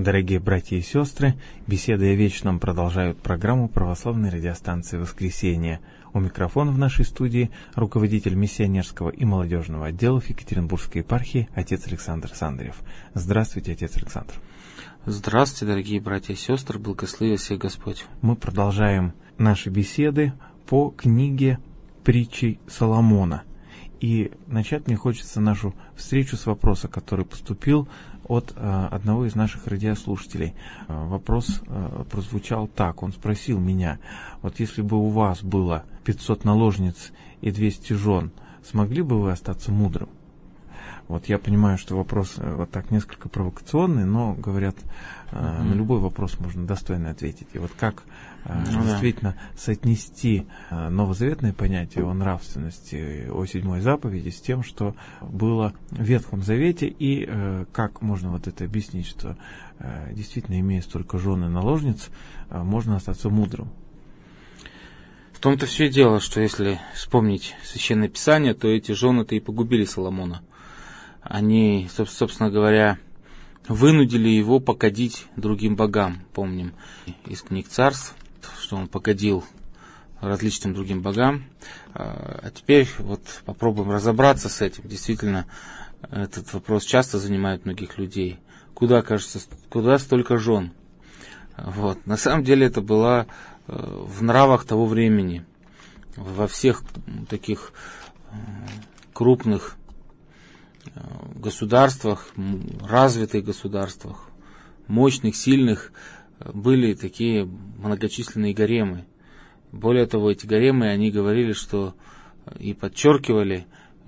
Дорогие братья и сестры, беседы о вечном продолжают программу православной радиостанции «Воскресенье». У микрофона в нашей студии руководитель миссионерского и молодежного отделов Екатеринбургской епархии отец Александр Сандарев. Здравствуйте, отец Александр. Здравствуйте, дорогие братья и сестры, благослови всех Господь. Мы продолжаем наши беседы по книге «Притчи Соломона». И начать мне хочется нашу встречу с вопроса, который поступил от одного из наших радиослушателей. Вопрос прозвучал так. Он спросил меня: вот если бы у вас было 500 наложниц и 200 жен, смогли бы вы остаться мудрым? Вот я понимаю, что вопрос вот так несколько провокационный, но, говорят, на любой вопрос можно достойно ответить. И вот как действительно соотнести новозаветное понятие о нравственности, о 7-й заповеди с тем, что было в Ветхом Завете, и как можно вот это объяснить, что действительно, имея столько жен и наложниц, можно остаться мудрым? В том-то все и дело, что если вспомнить Священное Писание, то эти жены-то и погубили Соломона. Они, собственно говоря, вынудили его погодить другим богам. Помним из книг Царств, что он погодил различным другим богам. А теперь вот попробуем разобраться с этим. Действительно, этот вопрос часто занимает многих людей. Куда столько жен? Вот. На самом деле это было в нравах того времени. Во всех таких крупных государствах, развитых государствах, мощных, сильных, были такие многочисленные гаремы. Более того, эти гаремы, они говорили, что и подчеркивали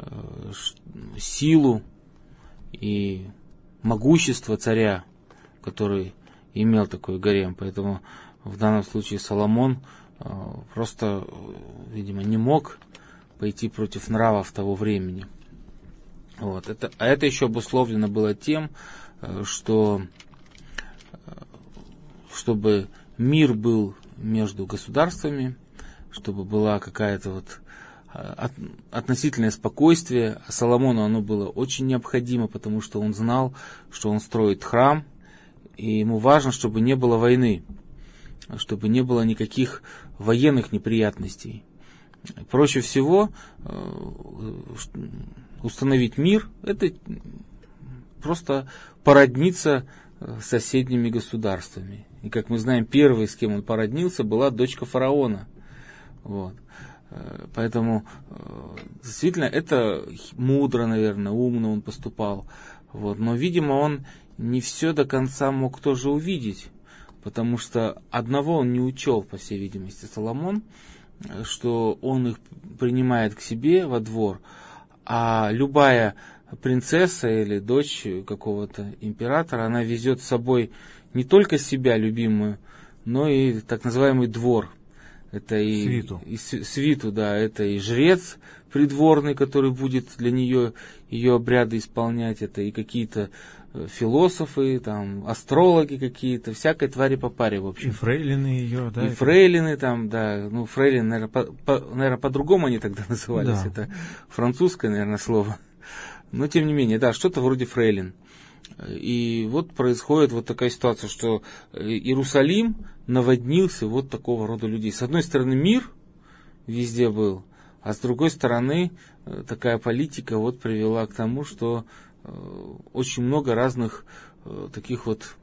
силу и могущество царя, который имел такой гарем. Поэтому в данном случае Соломон просто, видимо, не мог пойти против нравов того времени. Вот. Это еще обусловлено было тем, что чтобы мир был между государствами, чтобы была какая-то вот относительное спокойствие. А Соломону оно было очень необходимо, потому что он знал, что он строит храм, и ему важно, чтобы не было войны, чтобы не было никаких военных неприятностей. Проще всего установить мир — это просто породниться с соседними государствами. И, как мы знаем, первой, с кем он породнился, была дочка фараона. Вот. Поэтому, действительно, это мудро, наверное, умно он поступал. Вот. Но, видимо, он не все до конца мог тоже увидеть, потому что одного он не учел, по всей видимости, Соломон, что он их принимает к себе во двор, а любая принцесса или дочь какого-то императора, она везет с собой не только себя любимую, но и так называемый двор. Это и свиту, да, это и жрец придворный, который будет для нее ее обряды исполнять, это и какие-то философы, там, астрологи какие-то, всякой твари по паре, в общем. И фрейлины ее, да? И фрейлины там, да, ну, фрейлины, наверное, по-другому они тогда назывались, да. Это французское, наверное, слово. Но, тем не менее, да, что-то вроде фрейлин. И вот происходит вот такая ситуация, что Иерусалим наводнился вот такого рода людей. С одной стороны, мир везде был, а с другой стороны, такая политика вот привела к тому, что очень много разных таких вот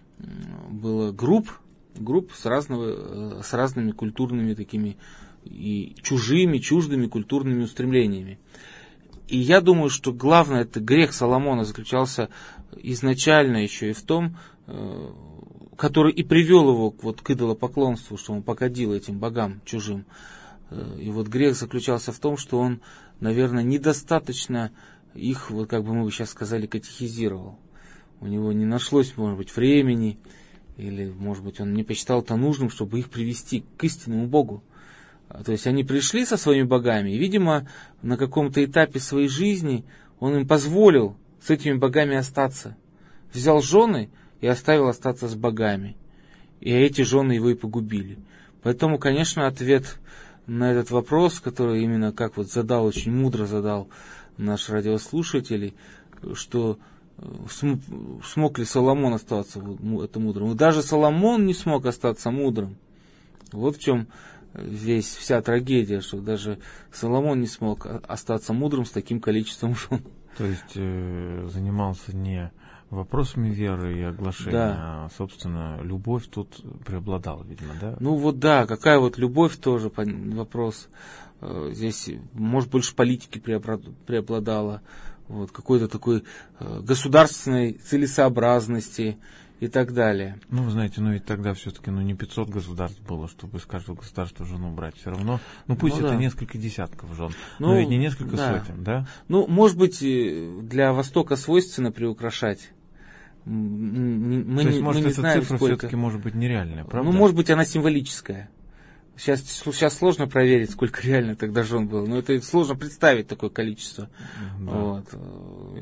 было групп с разными культурными такими и чуждыми культурными устремлениями. И я думаю, что главное, это грех Соломона заключался изначально еще и в том, который и привел его вот к идолопоклонству, что он погодил этим богам чужим. И вот грех заключался в том, что он, наверное, недостаточно их, вот как бы мы бы сейчас сказали, катехизировал. У него не нашлось, может быть, времени, или, может быть, он не посчитал это нужным, чтобы их привести к истинному Богу. То есть они пришли со своими богами, и, видимо, на каком-то этапе своей жизни он им позволил с этими богами остаться. Взял жены и оставил остаться с богами. И эти жены его и погубили. Поэтому, конечно, ответ на этот вопрос, который именно как вот очень мудро задал наш радиослушатель, что смог ли Соломон остаться мудрым. И даже Соломон не смог остаться мудрым. Вот в чем вся трагедия, что даже Соломон не смог остаться мудрым с таким количеством жен. То есть занимался не вопросами веры и оглашения, Да. а, собственно, любовь тут преобладала, видимо, да? Ну вот да, какая вот любовь тоже вопрос. Здесь, может, больше политики преобладала, вот, какой-то такой государственной целесообразности и так далее. Ну, вы знаете, ведь тогда все-таки не 500 государств было, чтобы из каждого государства жену брать. Все равно, пусть это несколько десятков жен, но ведь не несколько сотен, да? Ну, может быть, для Востока свойственно приукрашать. Мы может, не эта знаем, цифра сколько. все-таки может быть нереальная, правда? Ну, может быть, она символическая. Сейчас сложно проверить, сколько реально тогда жен было. Но это сложно представить такое количество. Да. Вот.